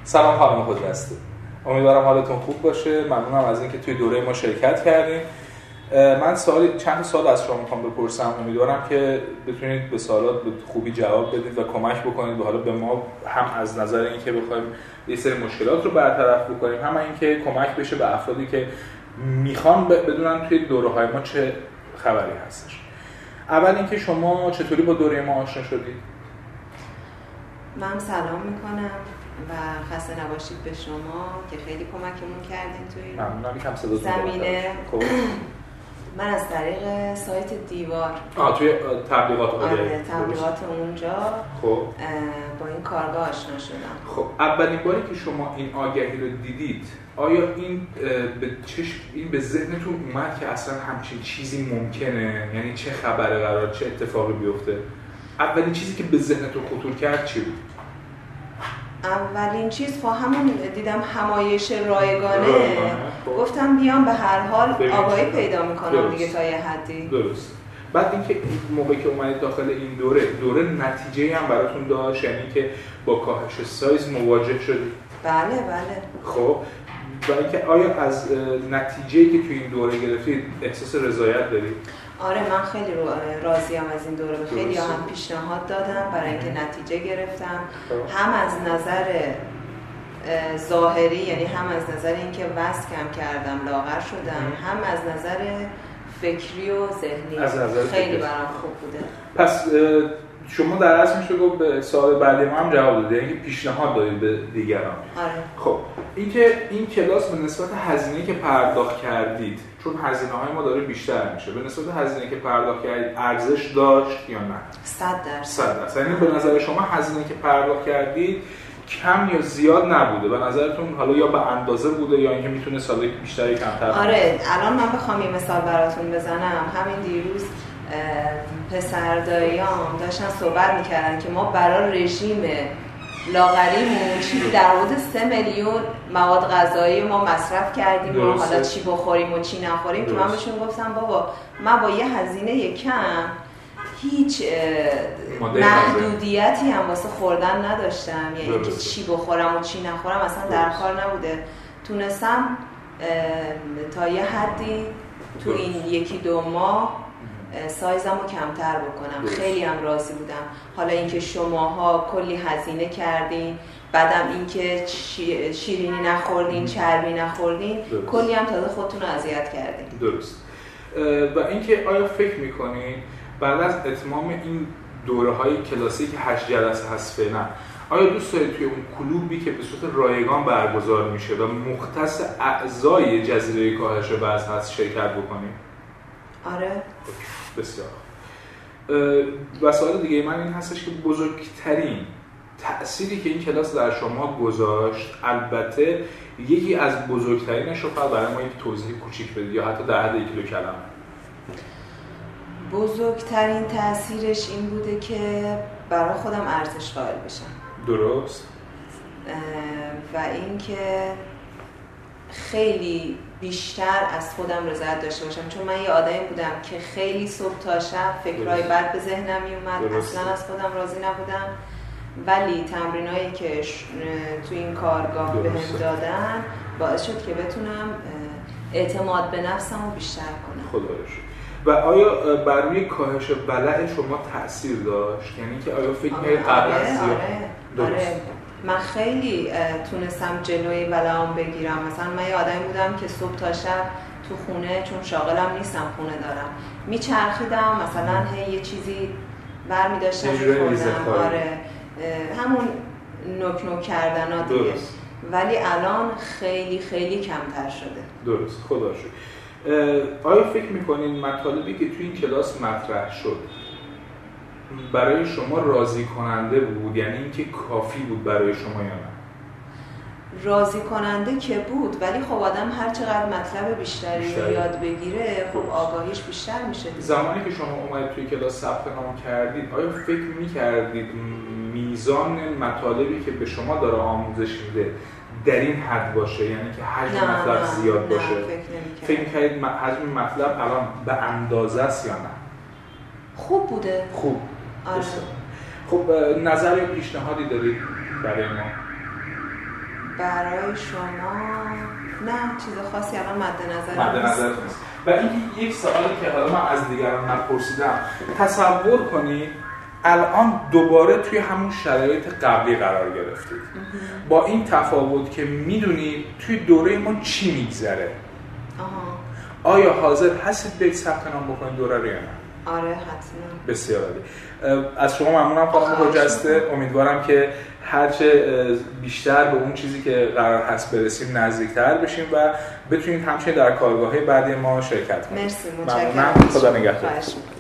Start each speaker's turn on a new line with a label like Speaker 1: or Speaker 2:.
Speaker 1: سلام خانم خجسته، امیدوارم حالتون خوب باشه. ممنونم از اینکه توی دوره ما شرکت کردین. من چند سوال از شما میخوام بپرسم. امیدوارم که بتونید به سوالات به خوبی جواب بدید و کمک بکنید و حالا به ما هم از نظر اینکه بخوایم یه سری مشکلات رو برطرف بکنیم، هم اینکه کمک بشه به افرادی که میخوان بدونن توی دوره‌های ما چه خبری هستش. اول اینکه شما چطوری با دوره ما آشنا شدید؟
Speaker 2: من سلام میکنم و خسته نباشید به شما که خیلی کمکمون کردین توی زمینه. من از طریق سایت دیوار
Speaker 1: توی تبلیغات
Speaker 2: تبلیغات اونجا با این کارگاه آشنا شدم.
Speaker 1: خب اولین باری که شما این آگهی رو دیدید، آیا این به ذهنتون اومد که اصلا همچین چیزی ممکنه؟ یعنی چه خبره، قرار چه اتفاقی بیفته؟ اولین چیزی که به ذهنتون خطور کرد چی بود؟
Speaker 2: اولین چیز همون دیدم همایش رایگانه. گفتم بیام به هر حال آگاهی پیدا میکنم دیگه تا یه حدی.
Speaker 1: درست. بعد اینکه موقعی که اومدید داخل این دوره نتیجه هم براتون داشت، یعنی که با کاهش سایز مواجه شدید؟
Speaker 2: بله.
Speaker 1: خب و اینکه آیا از نتیجه‌ای که توی این دوره گرفتید احساس رضایت دارید؟
Speaker 2: آره، من خیلی راضیم از این دوره. خیلی هم پیشنهاد دادم برای اینکه نتیجه گرفتم، هم از نظر ظاهری، یعنی هم از نظر اینکه وزن کم کردم، لاغر شدم، هم از نظر فکری و ذهنی. خیلی برام خوب بوده.
Speaker 1: پس شما در اصل میشه گفت به سوال بعدی ما هم جواب دادید، یعنی پیشنهاد دادید به دیگران.
Speaker 2: آره.
Speaker 1: خب اینکه این کلاس به نسبت هزینه‌ای که پرداخت کردید، چون هزینه‌های ما داره بیشتر میشه، به نسبت هزینه‌ای که پرداخت کردید ارزش داشت یا نه؟
Speaker 2: 100%.
Speaker 1: یعنی به نظر شما هزینه‌ای که پرداخت کردید کم یا زیاد نبوده؟ به نظرتون حالا یا به اندازه بوده یا اینکه میتونه سالای بیشتری کمتر؟
Speaker 2: آره، الان من بخوام یه مثال براتون بزنم، همین دیروز پسرداییام داشتن صحبت میکردن که ما برای رژیم لاغریمون چیزی در حدود 3 میلیون مواد غذایی ما مصرف کردیم و حالا چی بخوریم و چی نخوریم. که من بهشون گفتم بابا، من با یه هزینه کم هیچ محدودیتی هم واسه خوردن نداشتم، یعنی اینکه چی بخورم و چی نخورم اصلا در کار نبوده. تونستم تا یه حدی تو این 1-2 ماه سایزم رو کمتر بکنم. خیلی هم راضی بودم. حالا اینکه شماها کلی هزینه کردین، بعدم اینکه شیرینی نخوردین، چربی نخوردین، کلی هم تازه خودتون رو اذیت کردین.
Speaker 1: درست. و اینکه آیا فکر میکنین بعد از اتمام این دوره‌های کلاسی که 8 جلسه هست فعلا، آیا دوست دارید توی اون کلوبی که به صورت رایگان برگزار میشه و مختص اعضای جزیره کاهش وزن هست شرکت بکنید؟
Speaker 2: آره.
Speaker 1: بسیار. و سوال دیگه من این هستش که بزرگترین تأثیری که این کلاس در شما گذاشت، البته یکی از بزرگترینش رو فقط برای ما یک توضیح کوچیک بدید یا حتی در حد 1-2 کلمه.
Speaker 2: بزرگترین تأثیرش این بوده که برای خودم ارزش قائل بشم.
Speaker 1: درست.
Speaker 2: و اینکه خیلی بیشتر از خودم رضایت داشته باشم، چون من یه آدمی بودم که خیلی صبح تا شب فکرهای بد به ذهنم میومد، اصلا از خودم راضی نبودم. ولی تمرینایی که تو این کارگاه بهم دادن باعث شد که بتونم اعتماد به نفسم رو بیشتر کنم.
Speaker 1: خدا رو شکر. و آیا بر روی کاهش ولع شما تأثیر داشت؟ یعنی که آیا فکر می‌کنید قبلا زیاد؟
Speaker 2: آره. من خیلی تونستم جلوی ولعام بگیرم. مثلا من یه آدمی بودم که صبح تا شب تو خونه، چون شاغلم نیستم، خونه دارم، میچرخیدم، مثلا یه چیزی برمی داشتم میخوردم. آره، همون نوک کردن ها دیگه. ولی الان خیلی خیلی کمتر شده.
Speaker 1: درست. خدا شکر. آیا فکر میکنین مطالبی که توی این کلاس مطرح شد برای شما راضی کننده بود؟ یعنی اینکه کافی بود برای شما یا نه؟
Speaker 2: راضی کننده که بود، ولی خب آدم هر چقدر مطلب بیشتری یاد بگیره، خب آگاهیش بیشتر میشه.
Speaker 1: زمانی که شما اومدید توی کلاس ثبت نام کردید، آیا فکر میکردید میزان مطالبی که به شما داره آموزش میده در این حد باشه، یعنی که حجم مطلب زیاد باشه؟ فکر میکردید حجم مطلب الان به اندازه است یا نه؟
Speaker 2: خوب بوده.
Speaker 1: خوب.
Speaker 2: آره.
Speaker 1: خب نظر یا پیشنهادی دارید برای ما؟
Speaker 2: برای شما نه چیز خاصی الان مد
Speaker 1: نظر نیست. و این یک سوالی که حالا من از دیگران نپرسیدم، تصور کنید الان دوباره توی همون شرایط قبلی قرار گرفتید، با این تفاوت که میدونید توی دوره ما چی میگذره. آیا حاضر هستید برید ثبت نام بکنید دوره رو یا نه؟
Speaker 2: آره حتما.
Speaker 1: بسیار عالی. از شما ممنونم خانم خجسته. امیدوارم که هرچه بیشتر به اون چیزی که قرار هست برسیم نزدیکتر بشیم و بتونید همچنین در کارگاه‌های بعدی ما شرکت کنید.
Speaker 2: مرسی، متشکرم.
Speaker 1: ممنونم. خدا نگهدار.